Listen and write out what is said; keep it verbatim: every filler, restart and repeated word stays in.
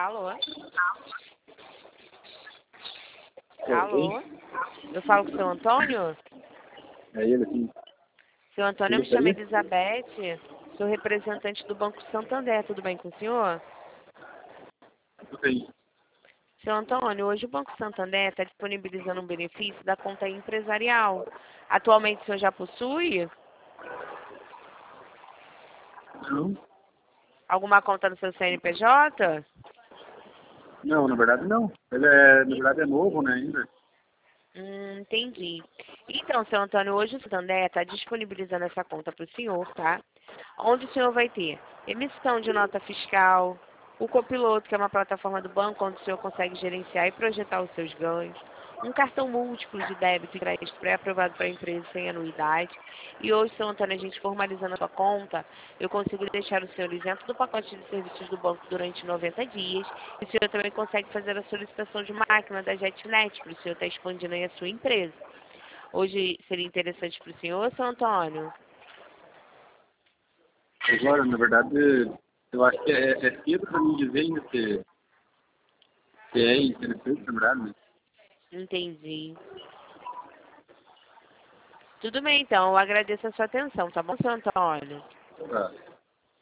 Alô? É, Alô? Eu falo com o seu Antônio? é ele aqui. Seu Antônio, eu me Tudo chamo bem? Elizabeth, sou representante do Banco Santander, tudo bem com o senhor? Tudo bem. Seu Antônio, hoje o Banco Santander está disponibilizando um benefício da conta empresarial. Atualmente o senhor já possui Não? alguma conta no seu C N P J? Não, na verdade não. Ele é, na verdade é novo, né, ainda. Hum, entendi. Então, seu Antônio, hoje o Santander está disponibilizando essa conta para o senhor, tá? Onde o senhor vai ter emissão de nota fiscal, o copiloto, que é uma plataforma do banco onde o senhor consegue gerenciar e projetar os seus ganhos, um cartão múltiplo de débito e crédito pré-aprovado para a empresa sem anuidade. E hoje, seu Antônio, a gente formalizando a sua conta, eu consigo deixar o senhor isento do pacote de serviços do banco durante noventa dias. E o senhor também consegue fazer a solicitação de máquina da JetNet, para o senhor estar expandindo aí a sua empresa. Hoje seria interessante para o senhor, seu Antônio? Agora, na verdade, eu acho que é, é cedo para mim dizer ainda se, se é interessante, na verdade, né? Entendi. Tudo bem, então. Eu agradeço a sua atenção, tá bom, seu Antônio? Tá.